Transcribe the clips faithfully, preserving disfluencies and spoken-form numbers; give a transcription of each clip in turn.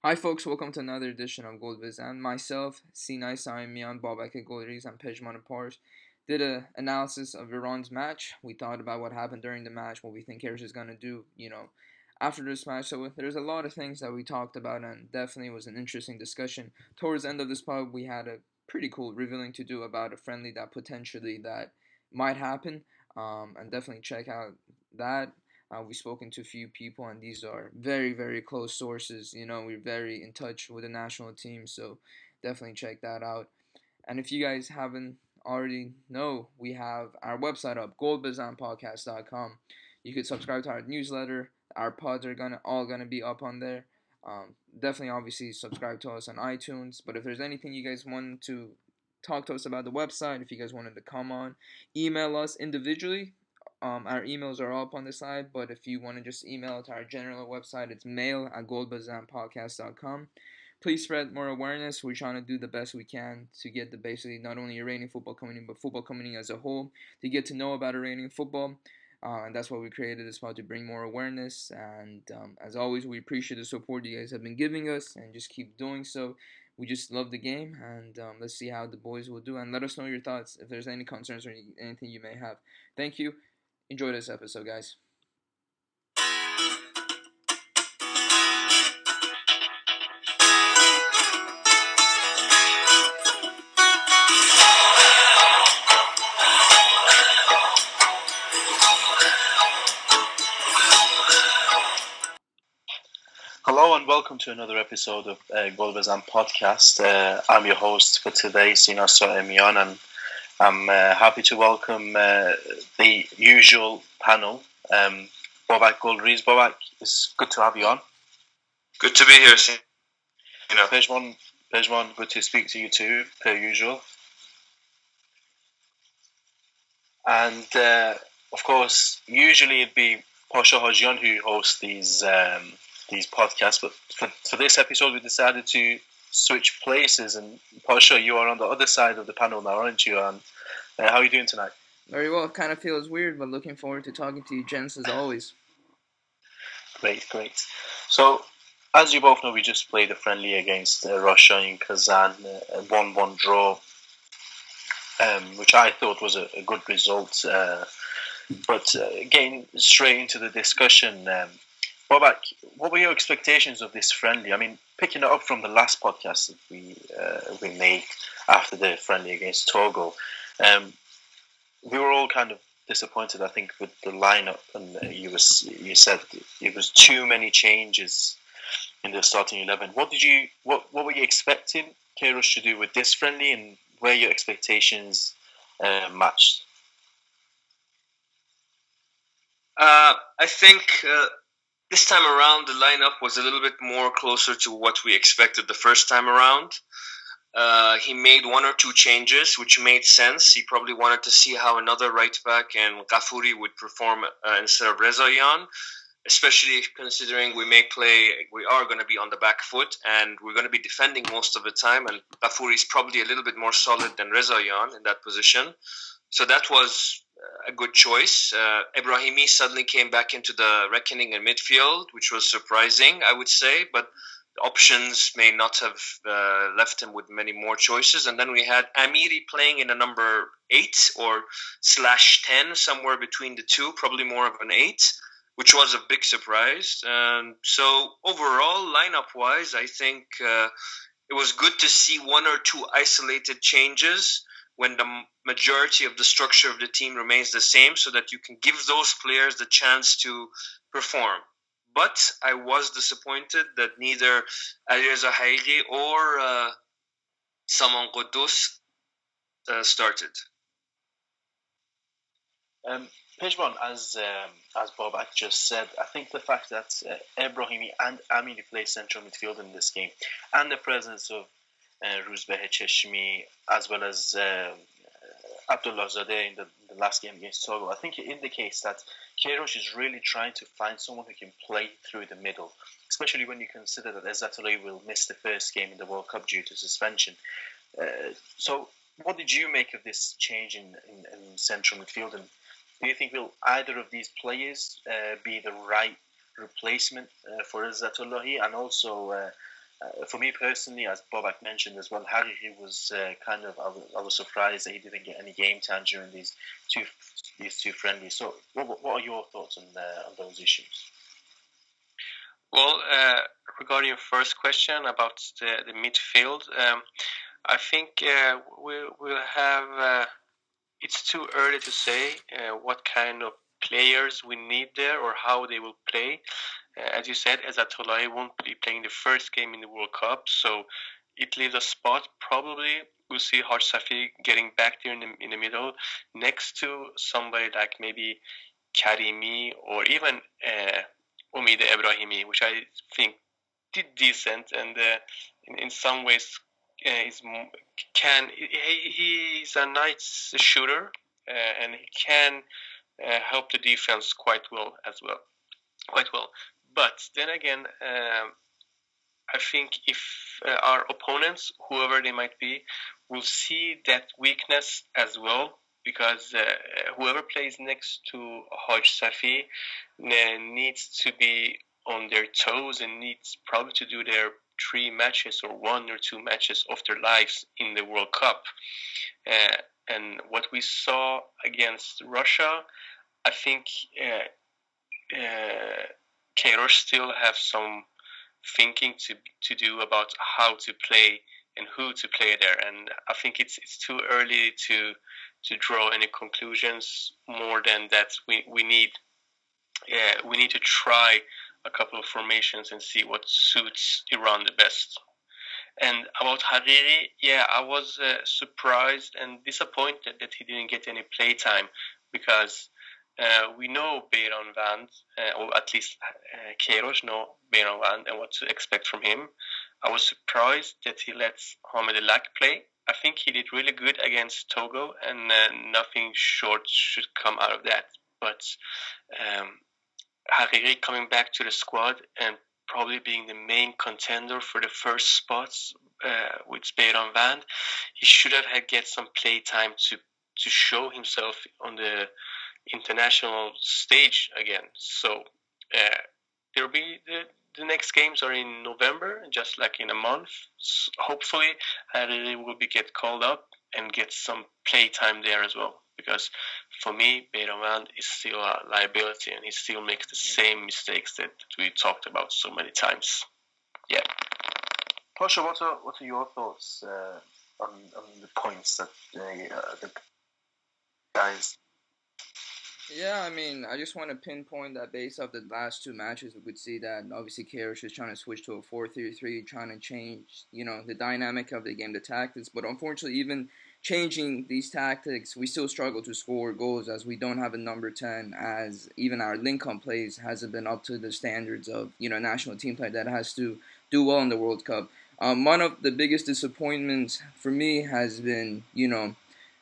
Hi folks, welcome to another edition of Gold Viz. And myself, C Nice, I am Mian, Babak Golriz, and Pejman Pars did an analysis of Iran's match. We thought about what happened during the match, what we think Harris is going to do, you know, after this match. So there's a lot of things that we talked about, and definitely was an interesting discussion. Towards the end of this pod, we had a pretty cool revealing to do about a friendly that potentially that might happen, um, and definitely check out that. Uh, we've spoken to a few people, and these are very, very close sources. You know, we're very in touch with the national team, so definitely check that out. And if you guys haven't already know, we have our website up, gold bazan podcast dot com. You could subscribe to our newsletter. Our pods are gonna all gonna be up on there. Um, definitely, obviously, subscribe to us on iTunes. But if there's anything you guys want to talk to us about the website, if you guys wanted to come on, email us individually. Um, our emails are up on the side, but if you want to just email it to our general website, it's mail at gold bazan podcast dot com. Please spread more awareness. We're trying to do the best we can to get the basically not only Iranian football community, but football community as a whole to get to know about Iranian football. Uh, and that's why we created this pod, to bring more awareness. And um, as always, we appreciate the support you guys have been giving us, and just keep doing so. We just love the game, and um, let's see how the boys will do. And let us know your thoughts if there's any concerns or any, anything you may have. Thank you. Enjoy this episode, guys. Hello and welcome to another episode of uh, Golbazan Podcast. Uh, I'm your host for today, Sina Soemian, and I'm uh, happy to welcome uh, the usual panel. Um, Bobak Golriz. Bobak, it's good to have you on. Good to be here, Sina. Pejman, Pejman, good to speak to you too, per usual. And uh, of course, usually it'd be Pasha Hajian who hosts these um, these podcasts, but for, for this episode, we decided to switch places. And Pasha, you are on the other side of the panel now, aren't you? And uh, how are you doing tonight? Very well. Kind of feels weird, but looking forward to talking to you, gents, as always. Great, great. So, as you both know, we just played a friendly against uh, Russia in Kazan, uh, a one-one draw, um, which I thought was a, a good result. Uh, but uh, getting straight into the discussion, um, Bobak, what were your expectations of this friendly? I mean, picking it up from the last podcast that we uh, we made after the friendly against Togo, um, we were all kind of disappointed, I think, with the lineup, and uh, you was you said it was too many changes in the starting eleven. What did you what what were you expecting Queiroz to do with this friendly, and were your expectations uh, matched? Uh, I think uh, this time around the lineup was a little bit more closer to what we expected the first time around. Uh, he made one or two changes, which made sense. He probably wanted to see how another right back and Ghafouri would perform uh, instead of Rezayan, especially considering we may play, we are going to be on the back foot and we're going to be defending most of the time. And Ghafouri is probably a little bit more solid than Rezayan in that position. So that was a good choice. Uh, Ibrahimi suddenly came back into the reckoning in midfield, which was surprising, I would say, but the options may not have uh, left him with many more choices. And then we had Amiri playing in a number eight or slash ten, somewhere between the two, probably more of an eight, which was a big surprise. And so overall, lineup-wise, I think uh, it was good to see one or two isolated changes when the majority of the structure of the team remains the same, so that you can give those players the chance to perform. But I was disappointed that neither Alireza Haigi or uh, Saman Quddus uh, started. Um, Pejman, as um, as Bobak just said, I think the fact that uh, Ibrahimi and Amini play central midfield in this game, and the presence of uh, Ruzbeh Cheshmi as well as um, Abdullah Zadeh in the, the last game against Togo, I think it indicates that Queiroz is really trying to find someone who can play through the middle, especially when you consider that Ezzatollah will miss the first game in the World Cup due to suspension. Uh, so, what did you make of this change in, in, in central midfield, and do you think will either of these players uh, be the right replacement uh, for Izzatullahi, and also uh, uh, for me personally, as Bobak mentioned as well, Hariri was uh, kind of I was, I was surprised that he didn't get any game time during these two these two friendlies. So, what, what are your thoughts on uh, on those issues? Well, uh, regarding your first question about the, the midfield, um, I think uh, we will have. Uh, it's too early to say uh, what kind of players we need there or how they will play. Uh, as you said, Ezatollah won't be playing the first game in the World Cup, so it leaves a spot. Probably we'll see Haj Safi getting back there in the, in the middle next to somebody like maybe Karimi or even uh, Umid Ebrahimi, which I think did decent and uh, in, in some ways uh, is can he, he's a nice shooter uh, and he can uh, help the defense quite well as well, quite well. But then again, um, I think if uh, our opponents, whoever they might be, will see that weakness as well, because uh, whoever plays next to Haj Safi uh, needs to be on their toes and needs probably to do their three matches or one or two matches of their lives in the World Cup. Uh, and what we saw against Russia, I think uh, uh, Queiroz still have some thinking to to do about how to play and who to play there. And I think it's it's too early to to draw any conclusions more than that. We we need uh, we need to try a couple of formations and see what suits Iran the best. And about Hariri, yeah, I was uh, surprised and disappointed that he didn't get any play time, because uh, we know Beiran Vand, uh, or at least uh, Queiroz know Beiran Vand and what to expect from him. I was surprised that he lets Hamed Elak play. I think he did really good against Togo, and uh, nothing short should come out of that. But um, Hariri coming back to the squad and probably being the main contender for the first spots uh, with Beiran Vand, he should have had get some play time to to show himself on the international stage again. So uh, there'll be the, the next games are in November, just like in a month. So hopefully, Hariri will be get called up and get some play time there as well. Because for me, Beiran Vand is still a liability, and he still makes the same mistakes that we talked about so many times. Yeah. Pasha, what are what are your thoughts uh, on on the points that uh, the guys? Yeah, I mean, I just want to pinpoint that based off the last two matches, we could see that obviously Queiroz is trying to switch to a four three three, trying to change, you know, the dynamic of the game, the tactics. But unfortunately, even changing these tactics, we still struggle to score goals as we don't have a number ten, as even our link-up plays hasn't been up to the standards of, you know, national team play that has to do well in the World Cup. Um, one of the biggest disappointments for me has been, you know,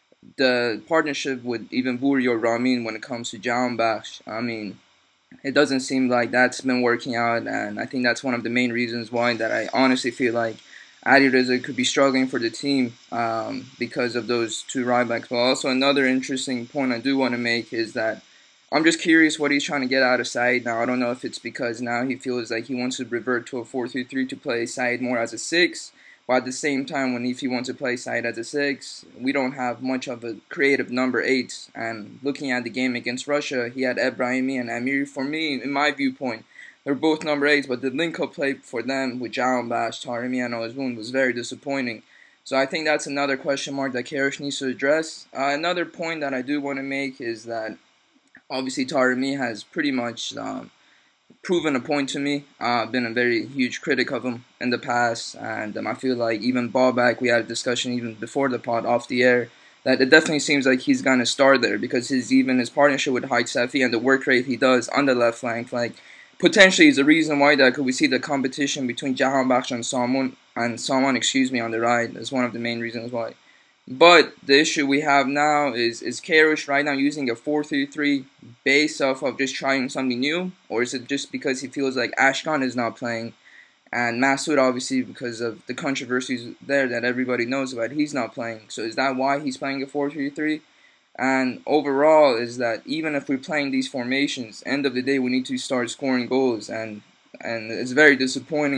the partnership with even Buri or Ramin when it comes to Jahanbakhsh. I mean, it doesn't seem like that's been working out, and I think that's one of the main reasons why that I honestly feel like Alireza could be struggling for the team um, because of those two right backs. But also another interesting point I do want to make is that I'm just curious what he's trying to get out of Said now. I don't know if it's because now he feels like he wants to revert to a four three three to play Said more as a six. But at the same time, when if he wants to play Said as a six, we don't have much of a creative number eight. And looking at the game against Russia, he had Ebrahimi and Amiri. For me, in my viewpoint, they're both number eights, but the link-up play for them with Jahanbakhsh, Taremi, and Ozgun was very disappointing. So I think that's another question mark that Queiroz needs to address. Uh, another point that I do want to make is that obviously Taremi has pretty much um, proven a point to me. I've uh, been a very huge critic of him in the past, and um, I feel like even Bobak, we had a discussion even before the pod off the air, that it definitely seems like he's going to start there because his even his partnership with Haj Safi and the work rate he does on the left flank, like potentially is the reason why that could we see the competition between Jahanbakhsh and Salman and Salman, excuse me, on the right is one of the main reasons why. But the issue we have now is is Queiroz right now using a four three three based off of just trying something new, or is it just because he feels like Ashkan is not playing and Masoud obviously because of the controversies there that everybody knows about, he's not playing. So is that why he's playing a four three three? And overall is that even if we're playing these formations, end of the day we need to start scoring goals, and and it's very disappointing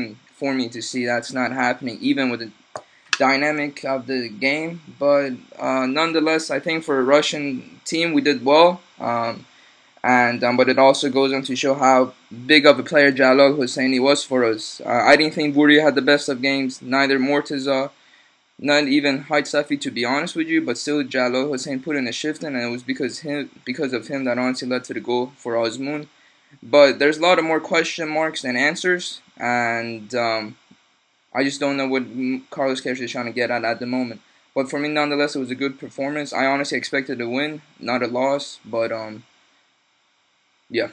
for me to see that's not happening, even with the dynamic of the game. But uh, nonetheless, I think for a Russian team, we did well. Um, and um, but it also goes on to show how big of a player Jalal Hosseini was for us. Uh, I didn't think Buri had the best of games, neither Mortaza, not even Haid Safi, to be honest with you. But still, Jalal Hossein put in a shift, in, and it was because him because of him that honestly led to the goal for Azmoun. But there's a lot of more question marks than answers, and um, I just don't know what Carlos Queiroz is trying to get at at the moment. But for me, nonetheless, it was a good performance. I honestly expected a win, not a loss. But um, yeah.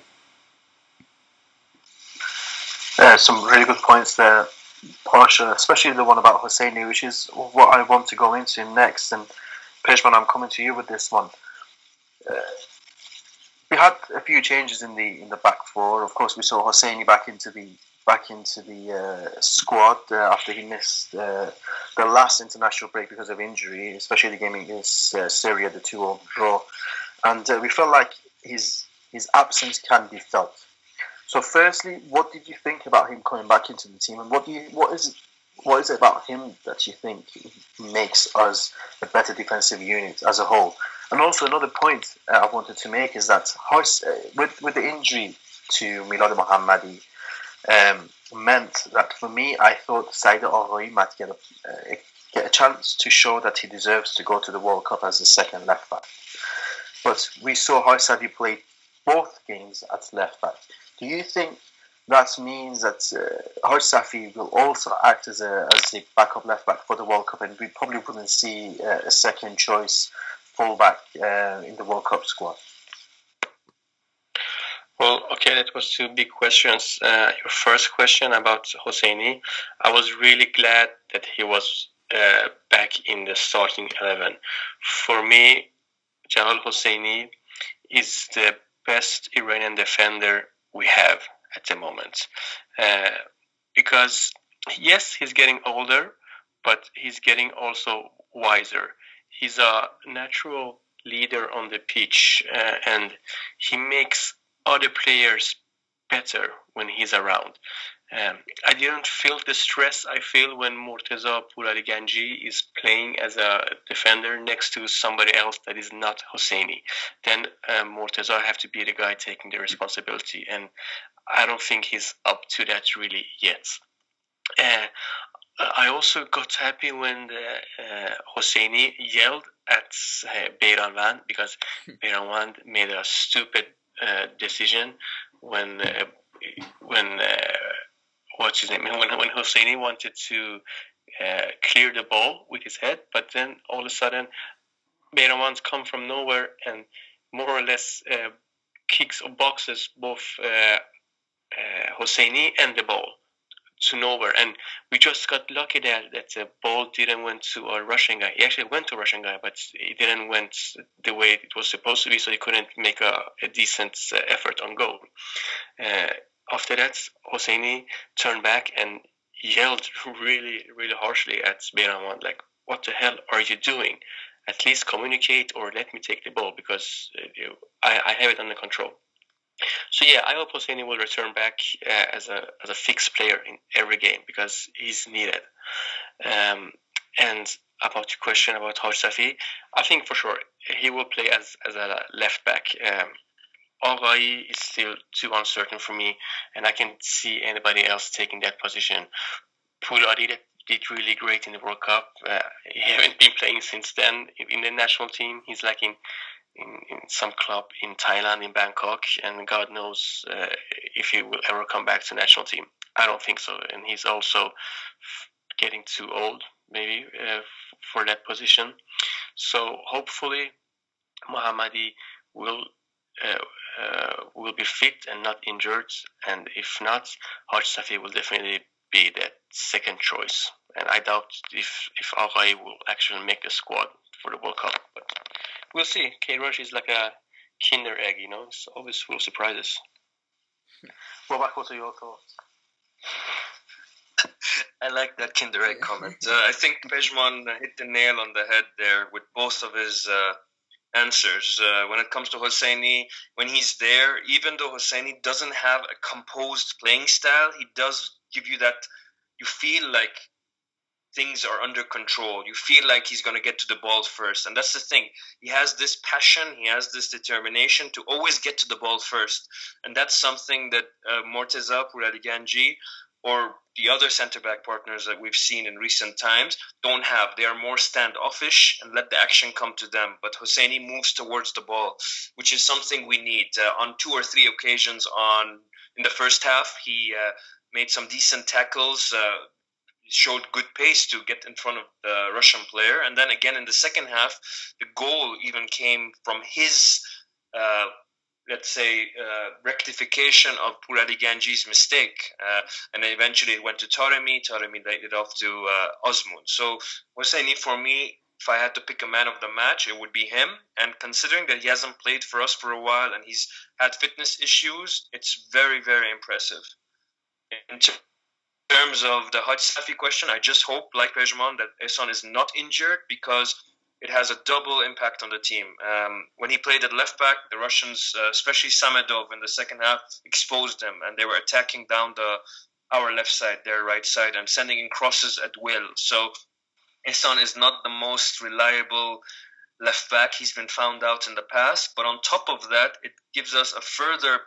Yeah, some really good points there, Pasha, especially the one about Hosseini, which is what I want to go into next. And Pejman, I'm coming to you with this one. Uh, we had a few changes in the in the back four. Of course, we saw Hosseini back into the back into the uh, squad uh, after he missed uh, the last international break because of injury, especially the game against uh, Syria, the two-all draw. And uh, we felt like his his absence can be felt. So, firstly, what did you think about him coming back into the team, and what do you what is what is it about him that you think makes us a better defensive unit as a whole? And also, another point uh, I wanted to make is that Hors, uh, with with the injury to Milad Mohammadi, um, meant that for me, I thought Saïd Al-Ghaï might get a, uh, get a chance to show that he deserves to go to the World Cup as the second left back. But we saw Hosseini play both games at left back. Do you think that means that uh, Hosseini will also act as a as a backup left back for the World Cup, and we probably wouldn't see uh, a second choice fullback uh, in the World Cup squad? Well, okay, that was two big questions. Uh, your first question about Hosseini, I was really glad that he was uh, back in the starting eleven. For me, Jalal Hosseini is the best Iranian defender we have at the moment. Uh, because, yes, he's getting older, but he's getting also wiser. He's a natural leader on the pitch, uh, and he makes other players better when he's around. Um, I didn't feel the stress I feel when Mortaza Pouraliganji is playing as a defender next to somebody else that is not Hosseini. Then um, Mortaza have to be the guy taking the responsibility, and I don't think he's up to that really yet. Uh, I also got happy when the, uh, Hosseini yelled at uh, Beiranvand because Beiranvand made a stupid uh, decision when uh, when uh, what's his name when when Hosseini wanted to uh, clear the ball with his head, but then all of a sudden Beiranvand come from nowhere and more or less uh, kicks or boxes both uh, uh, Hosseini and the ball to nowhere, and we just got lucky that that the ball didn't went to a Russian guy. He actually went to a Russian guy, but it didn't went the way it was supposed to be, so he couldn't make a, a decent uh, effort on goal. Uh, after that, Hosseini turned back and yelled really, really harshly at Beiranvand, like, "What the hell are you doing? At least communicate or let me take the ball because uh, you, I, I have it under control." So yeah, I hope Hosseini will return back uh, as a as a fixed player in every game because he's needed. Um, and about your question about Haid Safi, I think for sure he will play as as a left back. Um, Al-Ghaï is still too uncertain for me, and I can't see anybody else taking that position. Pouladi did really great in the World Cup. Uh, he haven't been playing since then in the national team. He's like in In, in some club in Thailand, in Bangkok, and God knows uh, if he will ever come back to national team. I don't think so, and he's also getting too old, maybe, uh, for that position. So hopefully, Mohammadi will uh, uh, will be fit and not injured, and if not, Haid Safi will definitely be that second choice. And I doubt if if Al-Ghaï will actually make the squad for the World Cup, but we'll see. Queiroz is like a Kinder egg, you know. It's always full of surprises. Well, what are your thoughts? I like that Kinder egg comment. Uh, I think Pejman hit the nail on the head there with both of his uh, answers. Uh, when it comes to Hosseini, when he's there, even though Hosseini doesn't have a composed playing style, he does give you that you feel like things are under control. You feel like he's going to get to the ball first. And that's the thing. He has this passion, he has this determination to always get to the ball first. And that's something that uh, Morteza Pouraliganji or the other centre-back partners that we've seen in recent times don't have. They are more standoffish and let the action come to them. But Hosseini moves towards the ball, which is something we need. Uh, on two or three occasions on in the first half, he uh, made some decent tackles, uh, showed good pace to get in front of the Russian player. And then again in the second half, the goal even came from his, uh, let's say, uh, rectification of Pouraliganji's mistake. Uh, and then eventually it went to Taremi. Taremi laid it off to uh, Osmun. So Hosseini, for me, if I had to pick a man of the match, it would be him. And considering that he hasn't played for us for a while and he's had fitness issues, it's very, very impressive. In terms of the Haj Safi question, I just hope, like Pejman, that Ehsan is not injured because it has a double impact on the team. Um, when he played at left back, the Russians, uh, especially Samedov in the second half, exposed him, and they were attacking down the our left side, their right side, and sending in crosses at will. So Ehsan is not the most reliable left back. He's been found out in the past, but on top of that, it gives us a further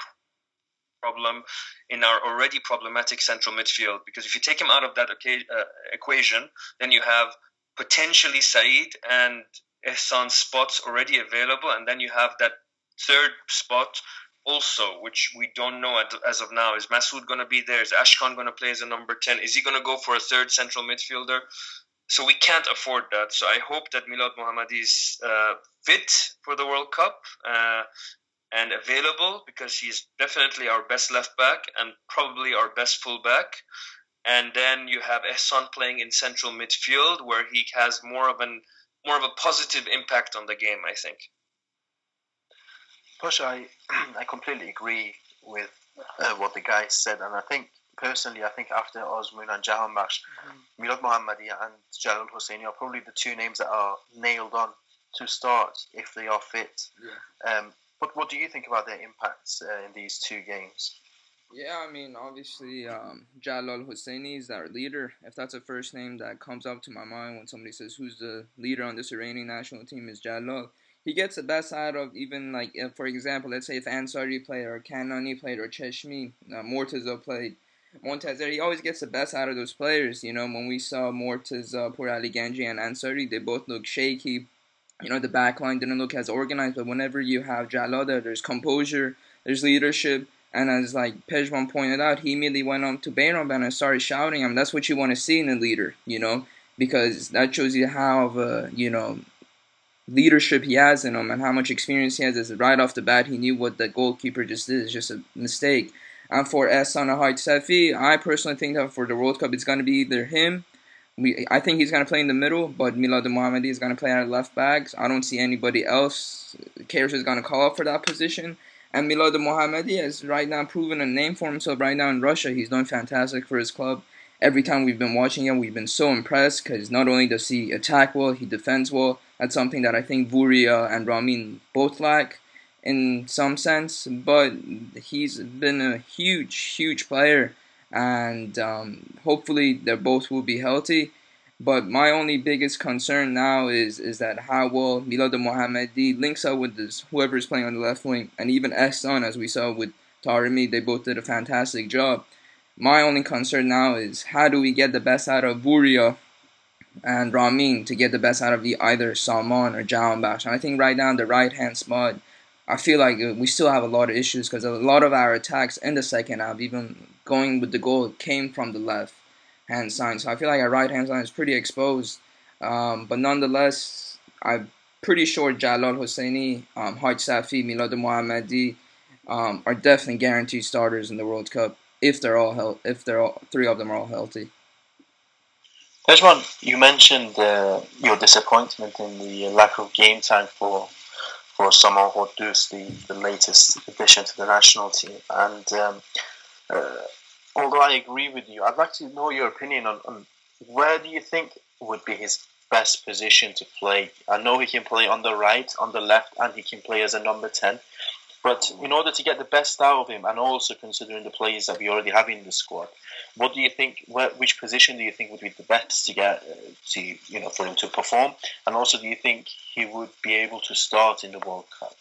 problem in our already problematic central midfield, because if you take him out of that occasion, uh, equation, then you have potentially Said and Ehsan's spots already available, and then you have that third spot also, which we don't know as of now. Is Masoud going to be there? Is Ashkan going to play as a number ten? Is he going to go for a third central midfielder? So we can't afford that. So I hope that Milad Mohammadi is uh, fit for the World Cup uh, and available, because he's definitely our best left back and probably our best full back. And then you have Ehsan playing in central midfield, where he has more of an more of a positive impact on the game, I think. Push, I I completely agree with uh, what the guys said, and I think personally, I think after Osmun and Jahanbakhsh, mm-hmm. Milad Mohammadi and Jalal Hosseini are probably the two names that are nailed on to start if they are fit. Yeah. Um, but what do you think about their impacts uh, in these two games? Yeah, I mean, obviously, um, Jalal Hosseini is our leader. If that's the first name that comes up to my mind when somebody says who's the leader on this Iranian national team, is Jalal. He gets the best out of even, like, if, for example, let's say if Ansari played or Kanani played or Cheshmi, uh, Morteza played, Montazer, he always gets the best out of those players. You know, when we saw Morteza, Pouraliganji, and Ansari, they both look shaky. You know, the back line didn't look as organized, but whenever you have Jalal there, there's composure, there's leadership. And as like Pejman pointed out, he immediately went on to Bayram and started shouting him. That's what you want to see in a leader, you know, because that shows you how, uh, you know, leadership he has in him and how much experience he has. As right off the bat, he knew what the goalkeeper just did. It's just a mistake. And for Ehsan or Haj Safi, I personally think that for the World Cup, it's going to be either him. We, I think he's going to play in the middle, but Milad Mohammadi is going to play out of left backs. I don't see anybody else. Karius is going to call up for that position. And Milad Mohammadi has right now proven a name for himself right now in Russia. He's doing fantastic for his club. Every time we've been watching him, we've been so impressed because not only does he attack well, he defends well. That's something that I think Vuria and Ramin both lack in some sense. But he's been a huge, huge player. And um, hopefully they both will be healthy. But my only biggest concern now is is that how well Milad Mohammadi links up with this, whoever is playing on the left wing, and even Ehsan, as we saw with Taremi, they both did a fantastic job. My only concern now is how do we get the best out of Vuria and Ramin to get the best out of the, either Salman or Jahanbakhsh. And I think right now in the right-hand spot, I feel like we still have a lot of issues because a lot of our attacks in the second half, even going with the goal, came from the left hand side. So I feel like our right hand side is pretty exposed. Um, but nonetheless, I'm pretty sure Jalal Hosseini, um, Haj Safi, Milad Mohammadi um, are definitely guaranteed starters in the World Cup if they're all health, if they're all three of them are all healthy. Pejman, you mentioned uh, your disappointment in the lack of game time for for Saman Ghoddos, the, the latest addition to the national team. And um, uh, although I agree with you, I'd like to know your opinion on, on where do you think would be his best position to play. I know he can play on the right, on the left, and he can play as a number ten. But in order to get the best out of him, and also considering the players that we already have in the squad, what do you think? Where, which position do you think would be the best to get uh, to you know for him to perform? And also, do you think he would be able to start in the World Cup?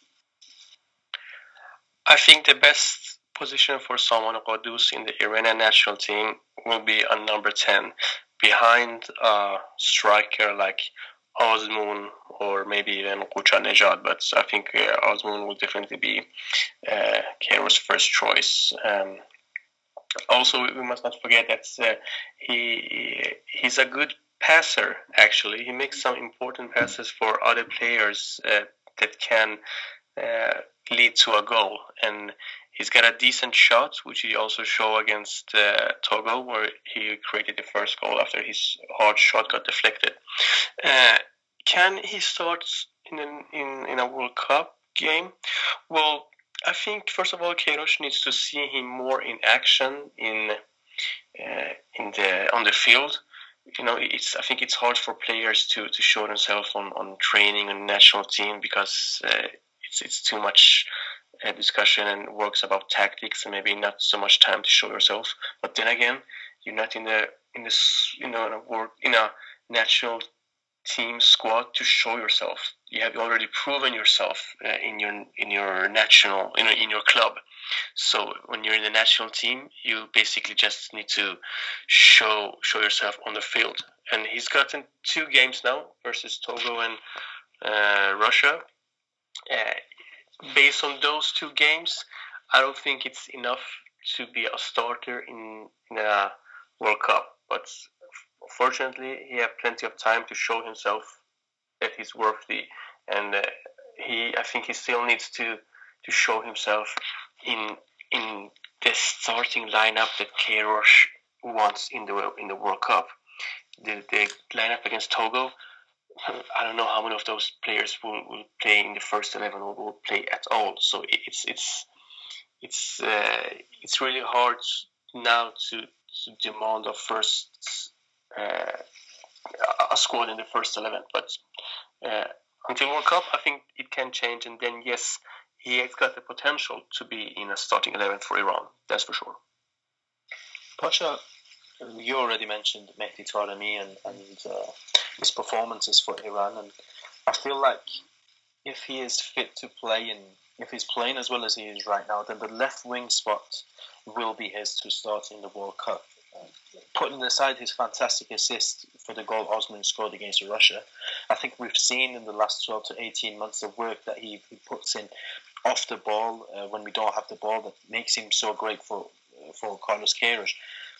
I think the best position for Saman Ghoddos in the Iranian national team will be on number ten, behind a striker like Azmoun or maybe even Ghoochannejhad, but I think uh, Azmoun will definitely be uh, Cairo's first choice. Um, also, we must not forget that uh, he he's a good passer. Actually, he makes some important passes for other players uh, that can uh, lead to a goal, and he's got a decent shot, which he also showed against uh, Togo, where he created the first goal after his hard shot got deflected. Uh, can he start in, an, in in a World Cup game? Well, I think first of all, Queiroz needs to see him more in action in uh, in the on the field. You know, it's I think it's hard for players to, to show themselves on, on training and national team because uh, it's it's too much uh, discussion and works about tactics and maybe not so much time to show yourself. But then again, you're not in the in this you know in a work in a national team squad to show yourself. You have already proven yourself uh, in your in your national in, in your club. So when you're in the national team, you basically just need to show show yourself on the field. And he's gotten two games now versus Togo and uh, Russia. Uh, based on those two games, I don't think it's enough to be a starter in, in a World Cup. But fortunately, he has plenty of time to show himself that he's worthy, and uh, he I think he still needs to to show himself in in the starting lineup that Queiroz wants in the in the World Cup. The the lineup against Togo, I don't know how many of those players will, will play in the first eleven or will play at all. So it's it's it's uh, it's really hard now to, to demand a first uh, a squad in the first eleven. But uh, until World Cup, I think it can change, and then yes, he has got the potential to be in a starting eleven for Iran. That's for sure. Pasha, you already mentioned Mehdi Taremi and, and uh, his performances for Iran, and I feel like if he is fit to play and if he's playing as well as he is right now, then the left wing spot will be his to start in the World Cup. Uh, putting aside his fantastic assist for the goal Osman scored against Russia, I think we've seen in the last twelve to eighteen months the work that he, he puts in off the ball uh, when we don't have the ball that makes him so great for uh, for Carlos Queiroz.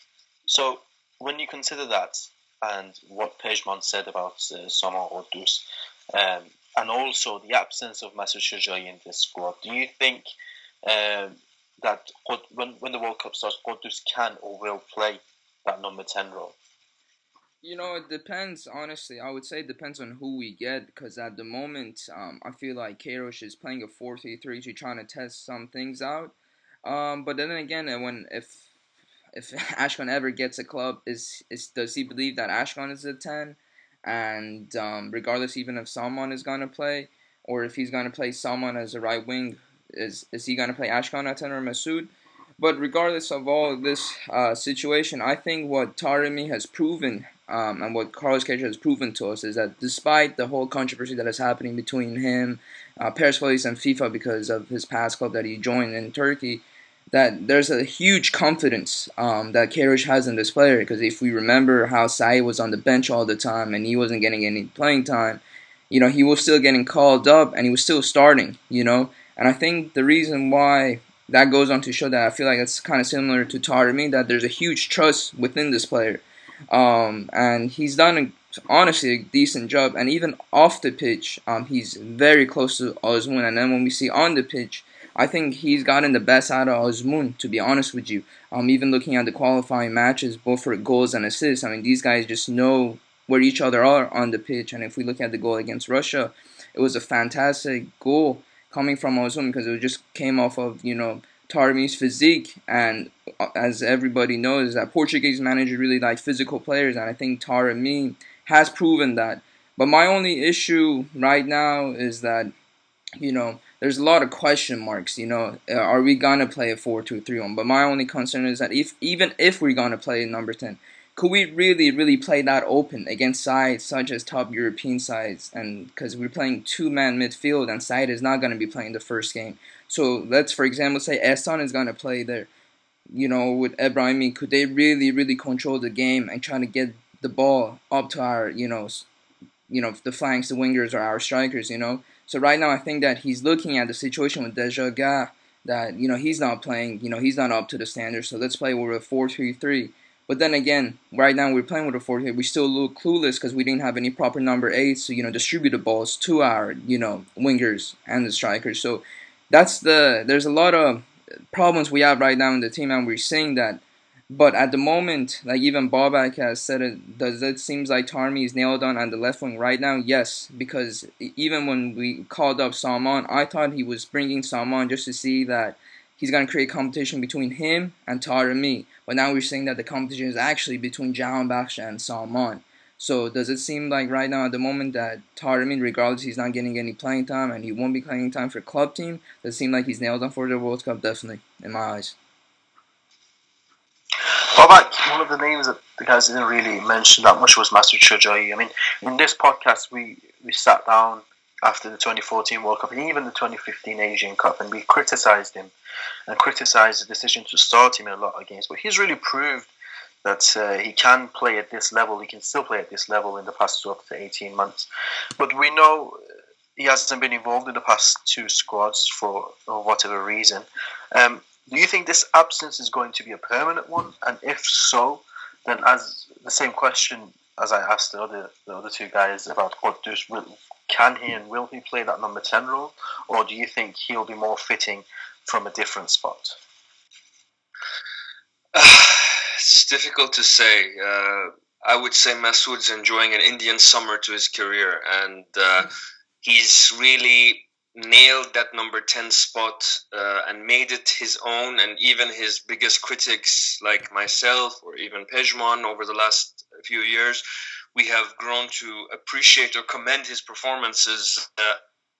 So when you consider that and what Pejman said about uh, Saman Ghoddos, um, and also the absence of Masoud Shojai in this squad, do you think um, that when when the World Cup starts, Ghoddos can or will play that number ten role? You know, it depends, honestly. I would say it depends on who we get, because at the moment, um, I feel like Queiroz is playing a four three three to trying to test some things out. Um, but then again, when if if Ashkan ever gets a club, is is does he believe that Ashkan is a ten? And um, regardless even if Salman is going to play, or if he's going to play Salman as a right wing, is is he going to play Ashkan at ten or Masoud? But regardless of all of this uh, situation, I think what Taremi has proven um, and what Carlos Queiroz has proven to us is that despite the whole controversy that is happening between him, uh, Persepolis, and FIFA because of his past club that he joined in Turkey, that there's a huge confidence um, that Queiroz has in this player. Because if we remember how Saeed was on the bench all the time and he wasn't getting any playing time, you know, he was still getting called up and he was still starting, you know. And I think the reason why that goes on to show that I feel like it's kind of similar to Taremi, that there's a huge trust within this player. Um, and he's done, a, honestly, a decent job. And even off the pitch, um, he's very close to Azmoun. And then when we see on the pitch, I think he's gotten the best out of Azmoun, to be honest with you. Um, even looking at the qualifying matches, both for goals and assists, I mean, these guys just know where each other are on the pitch. And if we look at the goal against Russia, it was a fantastic goal coming from Azmoun because it just came off of, you know, Taremi's physique. And as everybody knows, that Portuguese managers really like physical players, and I think Taremi has proven that. But my only issue right now is that, you know, there's a lot of question marks. You know, uh, are we gonna play a four two three one? But my only concern is that if even if we're gonna play number ten, could we really really play that open against sides such as top European sides? And because we're playing two man midfield, and Said is not gonna be playing the first game. So let's, for example, say Ehsan is gonna play there. You know, with Ebrahimi, could they really really control the game and try to get the ball up to our, you know, you know, the flanks, the wingers, or our strikers, you know. So right now, I think that he's looking at the situation with Dejaga, that, you know, he's not playing, you know, he's not up to the standard. So let's play with a four three three. But then again, right now we're playing with a four three. We still look clueless because we didn't have any proper number eights to, you know, distribute the balls to our, you know, wingers and the strikers. So that's the, there's a lot of problems we have right now in the team, and we're seeing that. But at the moment, like even Bobak has said it, does it seems like Tarmi is nailed on on the left wing right now? Yes, because even when we called up Salman, I thought he was bringing Salman just to see that he's going to create competition between him and Taremi. But now we're seeing that the competition is actually between Jahanbakhsh and Salman. So does it seem like right now at the moment that Taremi, regardless he's not getting any playing time and he won't be playing time for club team, does it seem like he's nailed on for the World Cup? Definitely, in my eyes. Bobak, one of the names that the guys didn't really mention that much was Masoud Shojaei. I mean, in this podcast, we, we sat down after the twenty fourteen World Cup and even the twenty fifteen Asian Cup, and we criticised him and criticised the decision to start him in a lot of games. But he's really proved that uh, he can play at this level. He can still play at this level in the past twelve to eighteen months. But we know he hasn't been involved in the past two squads for, for whatever reason. Um, Do you think this absence is going to be a permanent one? And if so, then as the same question as I asked the other the other two guys about Quddus, will can he and will he play that number ten role, or do you think he'll be more fitting from a different spot? Uh, it's difficult to say. Uh, I would say Masoud's enjoying an Indian summer to his career, and uh, he's really nailed that number ten spot uh, and made it his own. And even his biggest critics like myself or even Pejman over the last few years, we have grown to appreciate or commend his performances uh,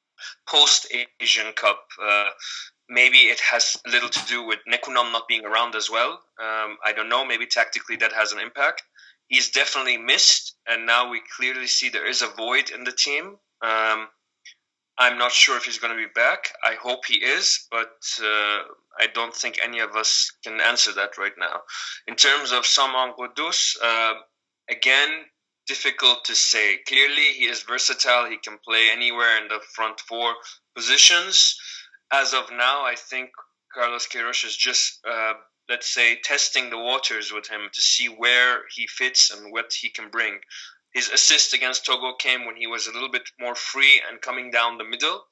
post Asian Cup. Uh, maybe it has a little to do with Nekunam not being around as well. Um, I don't know, maybe tactically that has an impact. He's definitely missed, and now we clearly see there is a void in the team. Um, I'm not sure if he's going to be back. I hope he is, but uh, I don't think any of us can answer that right now. In terms of Salman Quddus, uh, again, difficult to say. Clearly, he is versatile. He can play anywhere in the front four positions. As of now, I think Carlos Queiroz is just, uh, let's say, testing the waters with him to see where he fits and what he can bring. His assist against Togo came when he was a little bit more free and coming down the middle.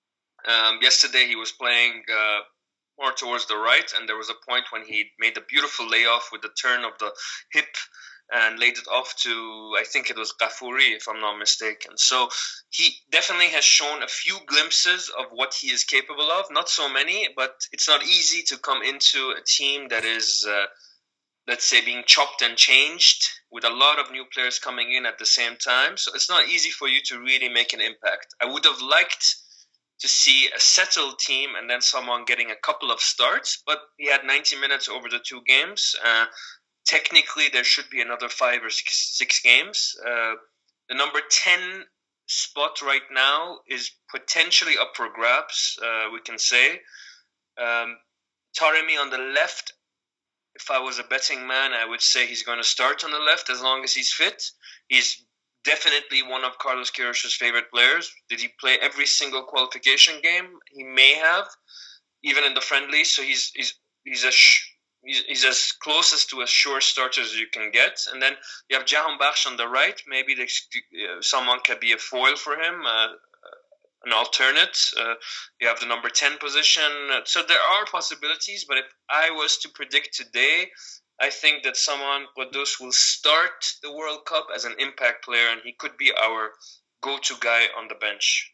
Um, yesterday he was playing uh, more towards the right, and there was a point when he made a beautiful layoff with the turn of the hip and laid it off to, I think it was Ghafouri, if I'm not mistaken. So he definitely has shown a few glimpses of what he is capable of. Not so many, but it's not easy to come into a team that is, uh, let's say, being chopped and changed with a lot of new players coming in at the same time. So it's not easy for you to really make an impact. I would have liked to see a settled team and then someone getting a couple of starts, but he had ninety minutes over the two games. Uh, technically, there should be another five or six, six games. Uh, the number ten spot right now is potentially up for grabs, uh, we can say. Um, Taremi on the left, if I was a betting man, I would say he's going to start on the left as long as he's fit. He's definitely one of Carlos Queiroz's favorite players. Did he play every single qualification game? He may have, even in the friendly. So he's he's he's a sh- he's, he's as closest to a sure starter as you can get. And then you have Jahanbakhsh on the right. Maybe they, uh, someone can be a foil for him. Uh, an alternate. Uh, you have the number ten position. So there are possibilities, but if I was to predict today, I think that Salman Quddus will start the World Cup as an impact player, and he could be our go-to guy on the bench.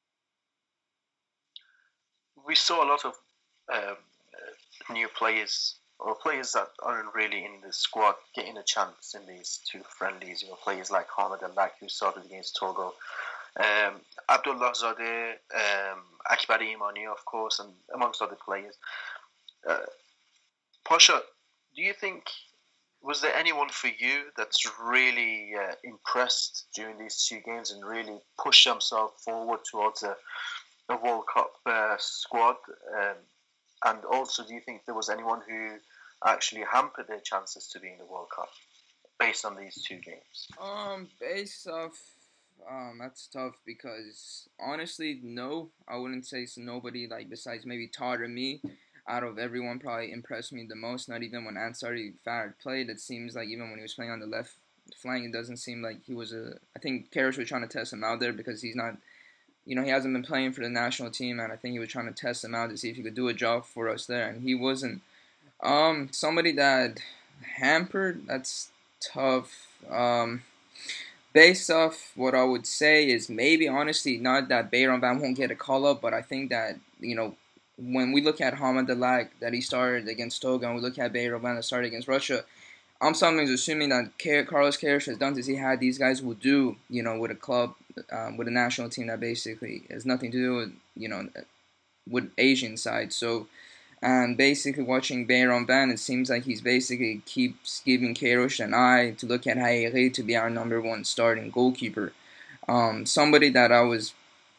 We saw a lot of uh, new players, or players that aren't really in the squad, getting a chance in these two friendlies. You know, players like Hamad Al-Lak, who started against Togo. um, Abdullah Zadeh, um, Akbar Imani, of course, and amongst other players. Uh, Pasha, do you think, was there anyone for you that's really uh, impressed during these two games and really pushed himself forward towards a, a World Cup uh, squad? Um, and also, do you think there was anyone who actually hampered their chances to be in the World Cup based on these two games? Um, based off, um, that's tough because honestly, no, I wouldn't say it's nobody like besides maybe Todd or me. Out of everyone, probably impressed me the most. Not even when Ansari Farad played. It seems like even when he was playing on the left flank, it doesn't seem like he was a. I think Karish was trying to test him out there because he's not. You know, he hasn't been playing for the national team, and I think he was trying to test him out to see if he could do a job for us there, and he wasn't. Um, somebody that hampered. That's tough. Um. Based off what I would say is maybe honestly not that Bayram Van won't get a call up, but I think that you know when we look at Hamad Dalak that he started against Togo and we look at Bayram Van that started against Russia, I'm sometimes assuming that Carlos Queiroz has done this. He had these guys will do you know with a club um, with a national team that basically has nothing to do with you know with Asian side. So and basically watching Bayram Van, it seems like he's basically keeps giving Queiroz an eye to look at Hairi to be our number one starting goalkeeper. Um, somebody that I was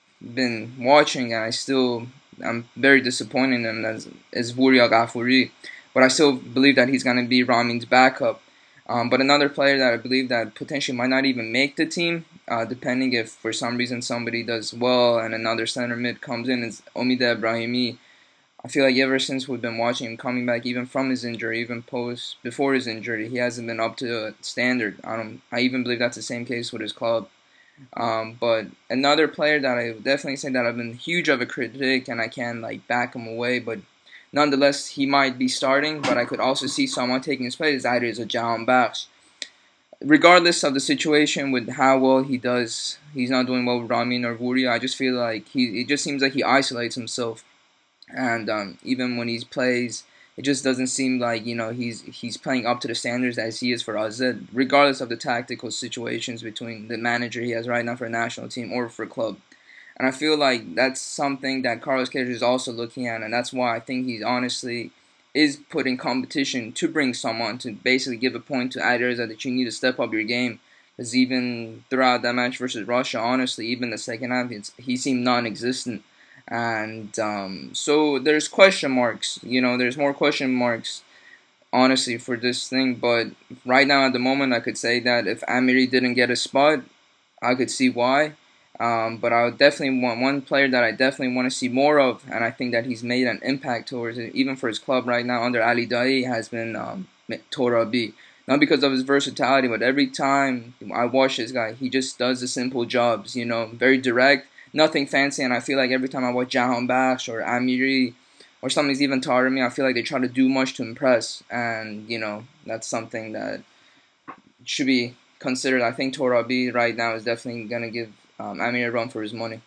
been watching and I still I'm very disappointed in him as is Vuria Ghafouri, but I still believe that he's going to be Ramin's backup. Um, but another player that I believe that potentially might not even make the team, uh, depending if for some reason somebody does well and another center mid comes in, is Omida Ibrahimi. I feel like ever since we've been watching him coming back, even from his injury, even post before his injury, he hasn't been up to standard. I don't. I even believe that's the same case with his club. Um, but another player that I would definitely say that I've been huge of a critic, and I can like back him away, but nonetheless he might be starting. But I could also see someone taking his place. Either is a Jahan Bakhsh. Regardless of the situation with how well he does, he's not doing well with Ramin or Vuria. I just feel like he. It just seems like he isolates himself. And um, even when he plays, it just doesn't seem like you know he's he's playing up to the standards as he is for us. Regardless of the tactical situations between the manager he has right now for a national team or for a club, and I feel like that's something that Carlos Queiroz is also looking at, and that's why I think he's honestly is putting competition to bring someone to basically give a point to Aders that you need to step up your game. Because even throughout that match versus Russia, honestly, even the second half, it's, he seemed non-existent. And um, so there's question marks. You know, there's more question marks, honestly, for this thing. But right now, at the moment, I could say that if Amiri didn't get a spot, I could see why. Um, but I would definitely want one player that I definitely want to see more of, and I think that he's made an impact towards it, even for his club right now under Ali Daei, has been um, Torabi. Not because of his versatility, but every time I watch this guy, he just does the simple jobs, you know, very direct, nothing fancy, and I feel like every time I watch Jahan Bakhsh or Amiri or somebody's even Taremi, I feel like they try to do much to impress, and, you know, that's something that should be considered. I think Torabi right now is definitely going to give um, Amir a run for his money.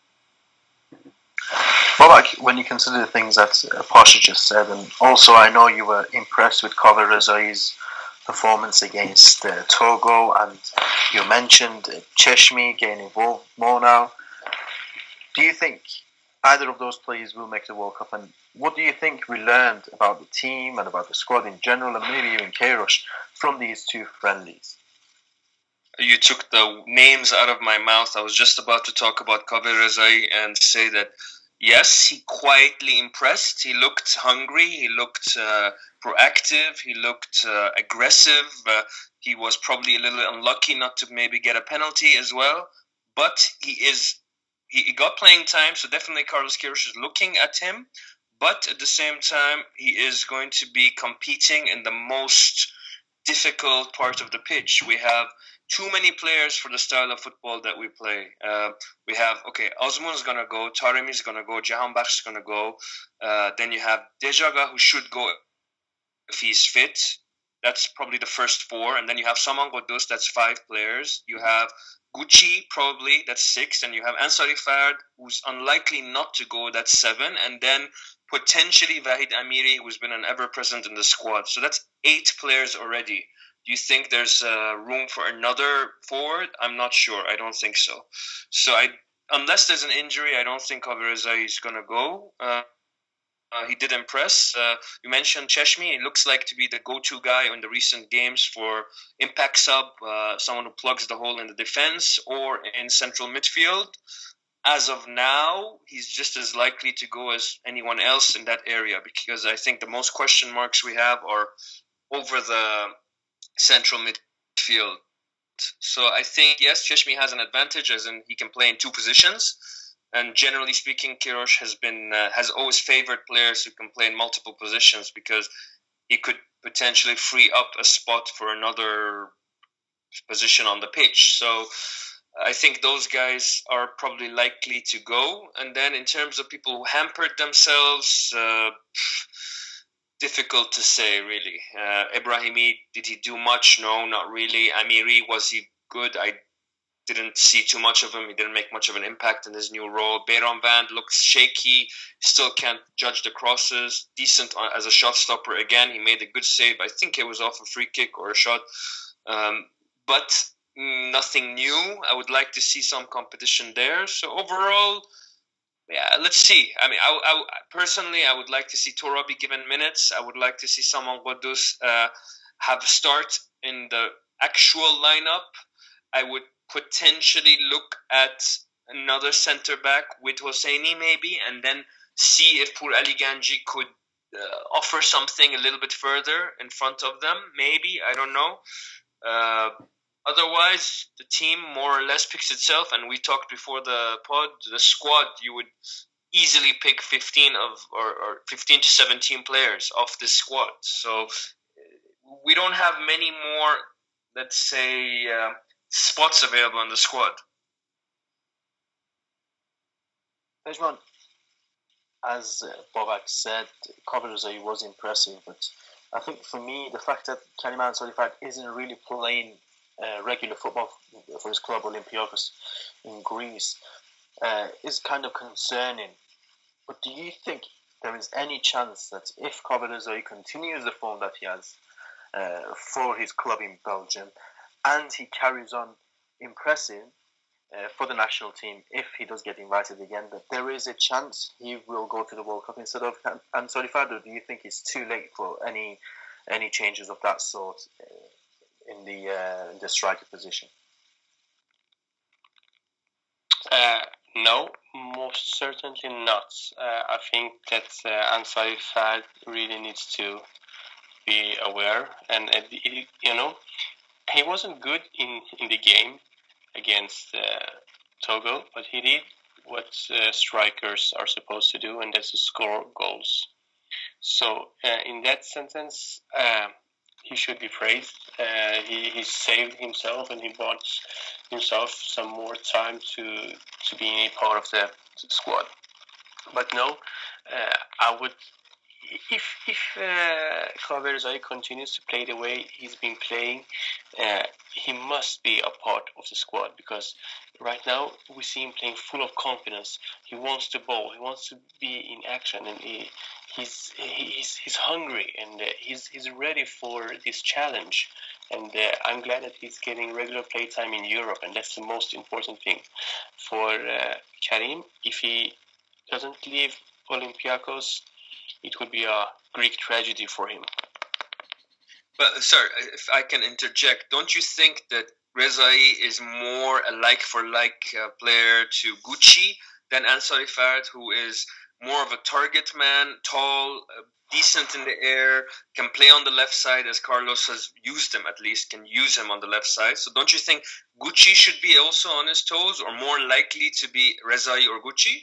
Well, like when you consider the things that uh, Pasha just said, and also I know you were impressed with Kaveh Rezai's performance against uh, Togo, and you mentioned uh, Cheshmi getting involved more now. Do you think either of those players will make the World Cup? And what do you think we learned about the team and about the squad in general, and maybe even Queiroz, from these two friendlies? You took the names out of my mouth. I was just about to talk about Kaveh Rezai and say that, yes, he quietly impressed. He looked hungry. He looked uh, proactive. He looked uh, aggressive. Uh, he was probably a little unlucky not to maybe get a penalty as well. But he is he, he got playing time, so definitely Carlos Queiroz is looking at him. But at the same time, he is going to be competing in the most difficult part of the pitch. We have too many players for the style of football that we play. Uh, we have, okay, Osman's going to go, Taremi's going to go, Jahan Bakhsh is going to go. Uh, then you have Dejaga, who should go if he's fit. That's probably the first four. And then you have Saman Ghoddos, that's five players. You have Gucci, probably, that's six. And you have Ansari Farad, who's unlikely not to go, that's seven. And then potentially Vahid Amiri, who's been an ever-present in the squad. So that's eight players already. Do you think there's uh, room for another forward? I'm not sure. I don't think so. So I, unless there's an injury, I don't think Kavirazai is going to go. Uh, uh, he did impress. Uh, you mentioned Cheshmi. He looks like to be the go-to guy in the recent games for impact sub, uh, someone who plugs the hole in the defense or in central midfield. As of now, he's just as likely to go as anyone else in that area, because I think the most question marks we have are over the central midfield. So I think, yes, Cheshmi has an advantage, as in he can play in two positions. And generally speaking, Queiroz has been uh, has always favored players who can play in multiple positions, because he could potentially free up a spot for another position on the pitch. So I think those guys are probably likely to go. And then in terms of people who hampered themselves, uh, difficult to say, really. Uh, Ibrahimi, did he do much? No, not really. Amiri, was he good? I didn't see too much of him. He didn't make much of an impact in his new role. Beiran Vand looks shaky. Still can't judge the crosses. Decent as a shot stopper. Again, he made a good save. I think it was off a free kick or a shot. Um, but nothing new. I would like to see some competition there. So overall, yeah, let's see. I mean, I, I, personally, I would like to see Torabi given minutes. I would like to see Saman Ghoddos uh, have a start in the actual lineup. I would potentially look at another centre back with Hosseini maybe, and then see if Pour Ali Ganji could uh, offer something a little bit further in front of them. Maybe, I don't know. Uh, otherwise, the team more or less picks itself. And we talked before the pod, the squad, you would easily pick fifteen of or, or fifteen to seventeen players off this squad. So we don't have many more, let's say, uh, spots available in the squad. Pejman, as uh, Bobak said, Kavirazai was impressive, but I think for me, the fact that Karim Ansarifard isn't really playing uh, regular football for his club Olympiakos in Greece uh, is kind of concerning. But do you think there is any chance that if Kavirazai continues the form that he has uh, for his club in Belgium, and he carries on impressing uh, for the national team, if he does get invited again, that there is a chance he will go to the World Cup instead of Ansarifard? Or do you think it's too late for any any changes of that sort uh, in the uh, in the striker position? Uh, no, most certainly not. Uh, I think that uh, Ansarifard really needs to be aware, and uh, you know, he wasn't good in, in the game against uh, Togo, but he did what uh, strikers are supposed to do, and that's to score goals. So uh, in that sentence, uh, he should be praised. Uh, he, he saved himself, and he bought himself some more time to to be a part of the squad. But no, uh, I would. If if uh, Kavirazai continues to play the way he's been playing, uh, he must be a part of the squad, because right now we see him playing full of confidence. He wants the ball. He wants to be in action, and he, he's he's he's hungry, and uh, he's he's ready for this challenge. And uh, I'm glad that he's getting regular play time in Europe, and that's the most important thing for uh, Karim. If he doesn't leave Olympiakos, it would be a Greek tragedy for him. But, sir, if I can interject, don't you think that Rezai is more a like-for-like uh, player to Gucci than Ansarifard, who is more of a target man, tall, uh, decent in the air, can play on the left side, as Carlos has used him, at least, can use him on the left side. So don't you think Gucci should be also on his toes, or more likely to be Rezai or Gucci?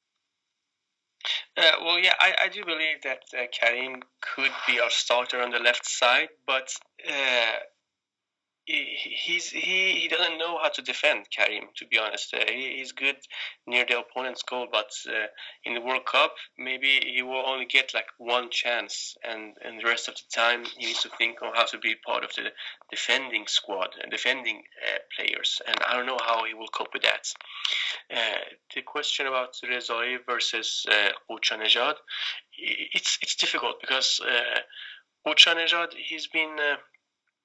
Uh, well, yeah, I, I do believe that uh, Karim could be our starter on the left side, but uh, he, he's he, he doesn't know how to defend, Karim, to be honest. Uh, he, he's good near the opponent's goal, but uh, in the World Cup, maybe he will only get like one chance, and, and the rest of the time he needs to think on how to be part of the defending squad, and defending uh, players, and I don't know how he will cope with that. Uh, the question about Rezai versus uh, Ochanejad, it's it's difficult, because uh, Ochanejad, he's been uh,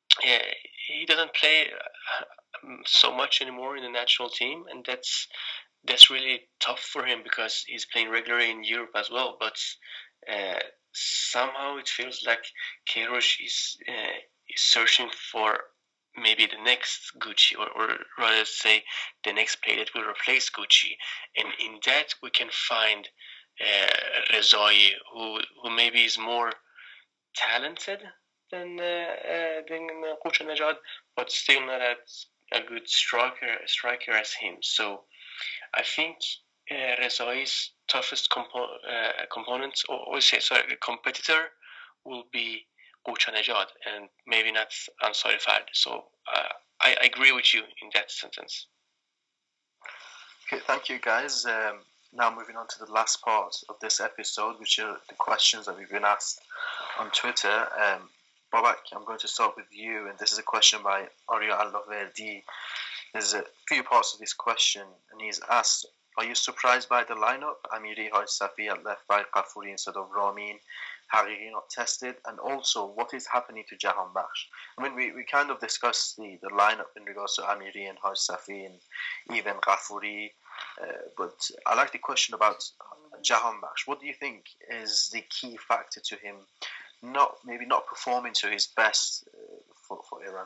uh, he doesn't play uh, so much anymore in the national team, and that's that's really tough for him because he's playing regularly in Europe as well. But uh, somehow it feels like Queiroz is uh, is searching for maybe the next Gucci, or, or rather say the next player that will replace Gucci. And in that we can find uh, Rezai, who who maybe is more talented than uh, uh, than Koucha Najad, but still not as a good striker striker as him. So I think uh, Rezai's toughest compo- uh, component, or, or say, sorry, competitor, will be Nejad, and maybe not Ansari Fard. So uh, I, I agree with you in that sentence. Okay, thank you, guys. Um, now moving on to the last part of this episode, which are the questions that we've been asked on Twitter. Um, Babak, I'm going to start with you, and this is a question by Aria Alloverdi. There's a few parts of this question, and he's asked, are you surprised by the lineup? Amiri Haj Safi at left by Ghafouri instead of Ramin, Hariri not tested, and also what is happening to Jahan Bakhsh? I mean, we, we kind of discussed the, the lineup in regards to Amiri and Haj Safi and even Ghafouri, uh, but I like the question about Jahan Bakhsh. What do you think is the key factor to him not maybe not performing to his best uh, for, for Iran?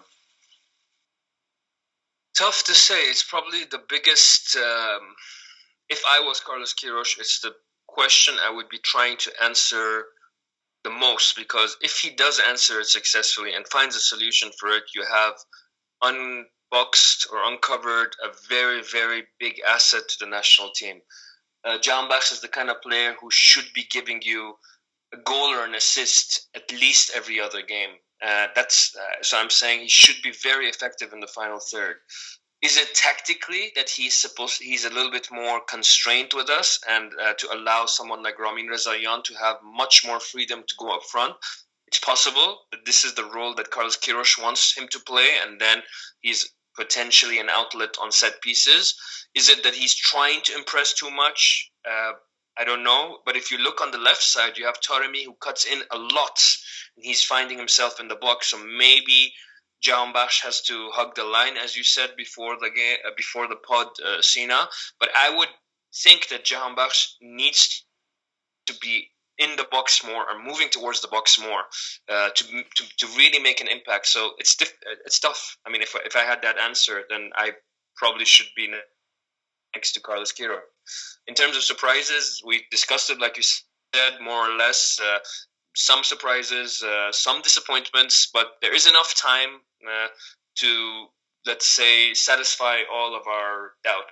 Tough to say. It's probably the biggest. Um, if I was Carlos Queiroz, it's the question I would be trying to answer the most, because if he does answer it successfully and finds a solution for it, you have unboxed or uncovered a very, very big asset to the national team. Uh, Jahan Bakhsh is the kind of player who should be giving you a goal or an assist at least every other game. Uh, that's uh, so I'm saying he should be very effective in the final third. Is it tactically that he's supposed he's a little bit more constrained with us, and uh, to allow someone like Ramin Rezaian to have much more freedom to go up front? It's possible that this is the role that Carlos Queiroz wants him to play, and then he's potentially an outlet on set pieces. Is it that he's trying to impress too much? Uh, I don't know. But if you look on the left side, you have Taremi, who cuts in a lot, and he's finding himself in the box. So maybe Jahan Bakhsh has to hug the line, as you said before the game, uh, before the pod, uh, Sina. But I would think that Jahan Bakhsh needs to be in the box more, or moving towards the box more, uh, to, to to really make an impact. So it's diff- it's tough. I mean, if if I had that answer, then I probably should be next to Carlos Queiroz. In terms of surprises, we discussed it, like you said, more or less. Uh, some surprises, uh, some disappointments, but there is enough time uh, to, let's say, satisfy all of our doubt.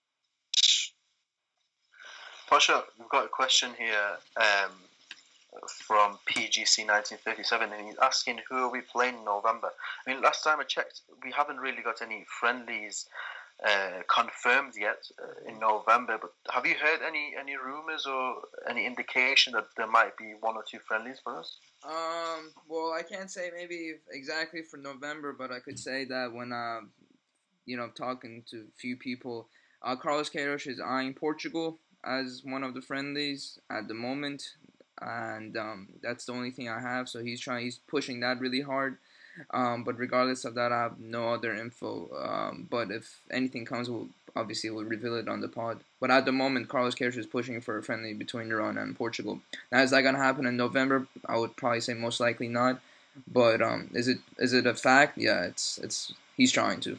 Pasha, we've got a question here um, from P G C nineteen thirty-seven, and he's asking who are we playing in November. I mean, last time I checked, we haven't really got any friendlies uh, confirmed yet uh, in November, but have you heard any, any rumours or any indication that there might be one or two friendlies for us? Um, well, I can't say maybe exactly for November, but I could say that when, uh, you know, talking to a few people, uh, Carlos Queiroz is eyeing Portugal as one of the friendlies at the moment, and um, that's the only thing I have. So he's trying, he's pushing that really hard. Um, but regardless of that, I have no other info. Um, but if anything comes, we'll obviously we'll reveal it on the pod. But at the moment, Carlos Queiroz is pushing for a friendly between Iran and Portugal. Now, is that gonna happen in November? I would probably say most likely not. But um, is it is it a fact? Yeah, it's it's he's trying to.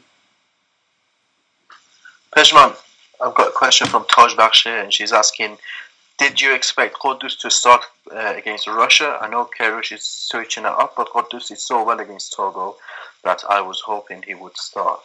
Pejman, I've got a question from Taj Bakhsh, and she's asking, did you expect Qudus to start uh, against Russia? I know Queiroz is switching it up, but Qudus is so well against Togo that I was hoping he would start.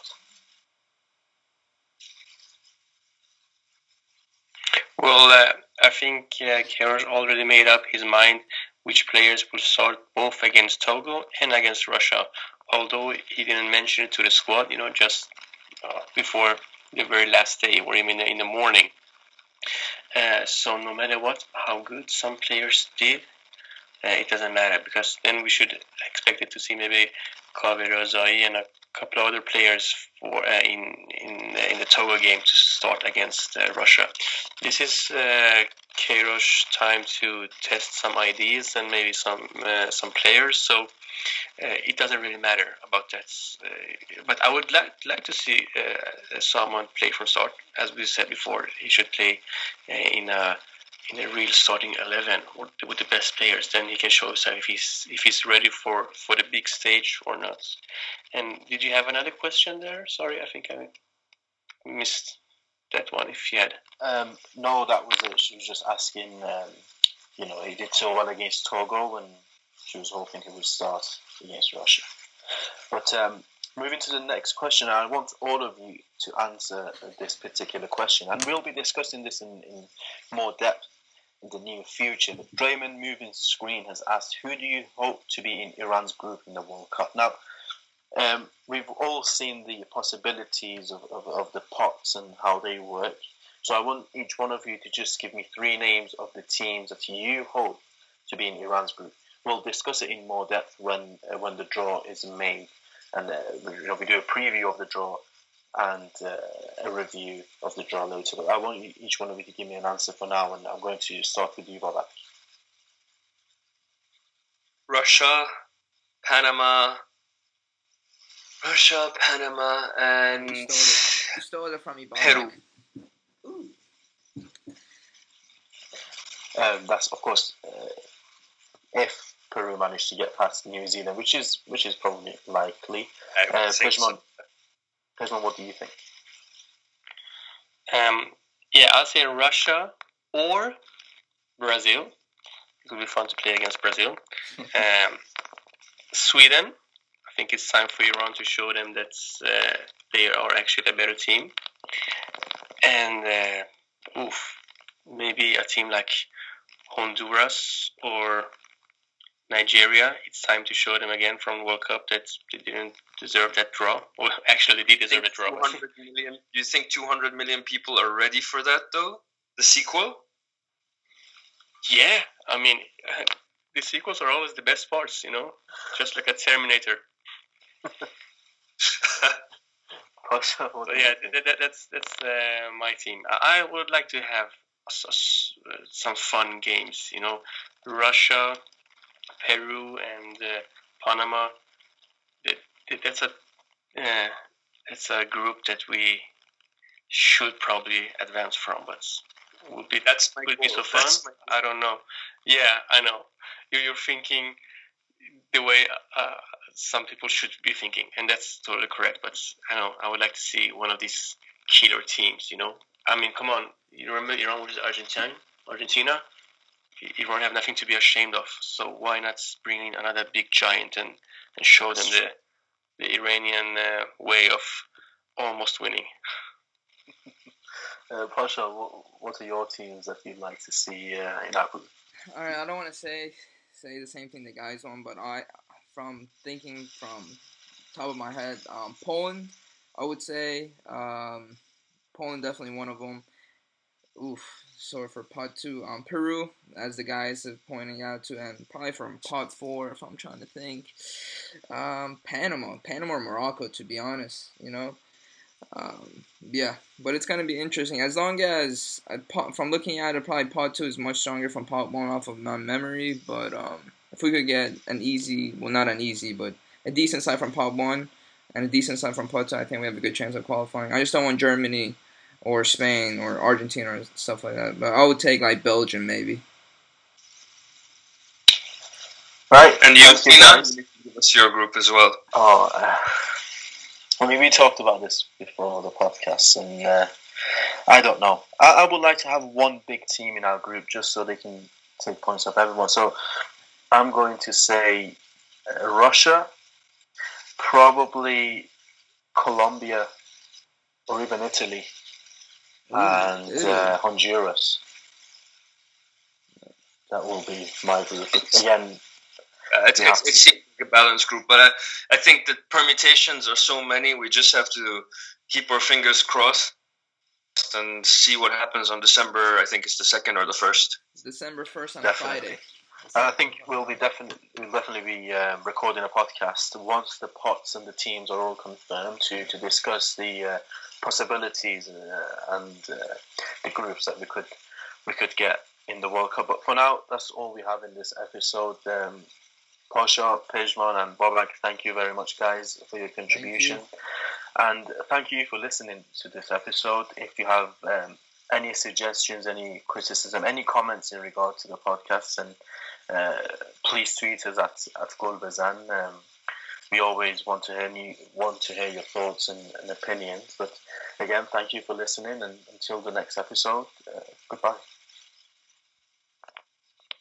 Well, uh, I think uh, Queiroz already made up his mind which players will start both against Togo and against Russia, although he didn't mention it to the squad, you know, just uh, before the very last day, or even in the morning. Uh, so no matter what, how good some players did, uh, it doesn't matter, because then we should expect it to see maybe Kaveh Rezai and a couple of other players for uh, in in in the Togo game to start against uh, Russia. This is uh, Queiroz time to test some ideas and maybe some uh, some players. So uh, it doesn't really matter about that. Uh, but I would like like to see uh, someone play from start. As we said before, he should play uh, in a in a real starting eleven with, with the best players. Then he can show himself if he's if he's ready for, for the big stage or not. And did you have another question there? Sorry, I think I missed that one. If you had, um, no, that was it. She was just asking. Um, you know, he did so well against Togo, and she was hoping he would start against Russia. But um, moving to the next question, I want all of you to answer this particular question, and we'll be discussing this in, in more depth in the near future. But Draymond Moving Screen has asked, who do you hope to be in Iran's group in the World Cup? Now, um, we've all seen the possibilities of, of, of the pots and how they work. So I want each one of you to just give me three names of the teams that you hope to be in Iran's group. We'll discuss it in more depth when uh, when the draw is made, and uh, you know, we do a preview of the draw and uh, a review of the draw later. But I want you, each one of you to give me an answer for now, and I'm going to start with you, Babak. Russia, Panama, Russia, Panama, and You stole it, you stole it from me, Bob. Peru. Ooh. Um, that's of course uh, if Peru managed to get past New Zealand, which is which is probably likely. Uh, Pejman, Pejman, what do you think? Um, yeah, I'll say Russia or Brazil. It will be fun to play against Brazil. um, Sweden. I think it's time for Iran to show them that uh, they are actually a better team. And uh, oof, maybe a team like Honduras or Nigeria. It's time to show them again from the World Cup that they didn't deserve that draw. Well, actually, they did deserve a draw. two hundred million, do you think two hundred million people are ready for that, though? The sequel? Yeah, I mean, uh, the sequels are always the best parts, you know? Just like a Terminator. So yeah, that, that, that's that's uh, my team. I would like to have s- s- some fun games, you know, Russia, Peru, and uh, Panama. That, that's a uh, it's a group that we should probably advance from, but would be That's my would be goal. so fun. That's my I don't know. Yeah, I know. You're you're thinking the way uh, some people should be thinking, and that's totally correct. But I know I would like to see one of these killer teams. You know, I mean, come on. You remember Iran was Argentina? Argentina. Iran have nothing to be ashamed of. So why not bring in another big giant and, and show them the the Iranian uh, way of almost winning? Uh, Pasha, what, what are your teams that you'd like to see uh, in that group? All right, I don't want to say say the same thing the guys on, but I, from thinking from top of my head, um, Poland, I would say, um, Poland definitely one of them. Oof, sorry for pot two. Um, Peru, as the guys have pointing out to, and probably from pot four, if I'm trying to think. Um, Panama, Panama or Morocco, to be honest, you know. Um, yeah, but it's gonna be interesting. As long as I, from looking at it, probably pot two is much stronger from pot one off of my memory. But um, if we could get an easy, well, not an easy, but a decent side from pot one and a decent side from pot two, I think we have a good chance of qualifying. I just don't want Germany or Spain or Argentina or stuff like that. But I would take like Belgium maybe. Right, and you, Tina, give us your group as well. Oh, uh, I mean, we talked about this before the podcast, and uh, I don't know. I, I would like to have one big team in our group just so they can take points off everyone. So I'm going to say uh, Russia, probably Colombia, or even Italy, Ooh, and Italy. Uh, Honduras. That will be my group. Again, Uh, it's, it's, it's a balanced group, but I, I think the permutations are so many. We just have to keep our fingers crossed and see what happens on December. I think it's the second or the first. December first on Definitely. a Friday. I think we'll be definitely we'll definitely be uh, recording a podcast once the pots and the teams are all confirmed to, to discuss the uh, possibilities uh, and uh, the groups that we could we could get in the World Cup. But for now, that's all we have in this episode. Um, Pasha, Pejman, and Bobak, thank you very much, guys, for your contribution. Thank you. And thank you for listening to this episode. If you have um, any suggestions, any criticism, any comments in regard to the podcast, and uh, please tweet us at at Golbazan. Um, we always want to hear you, want to hear your thoughts and, and opinions. But again, thank you for listening, and until the next episode, uh, goodbye.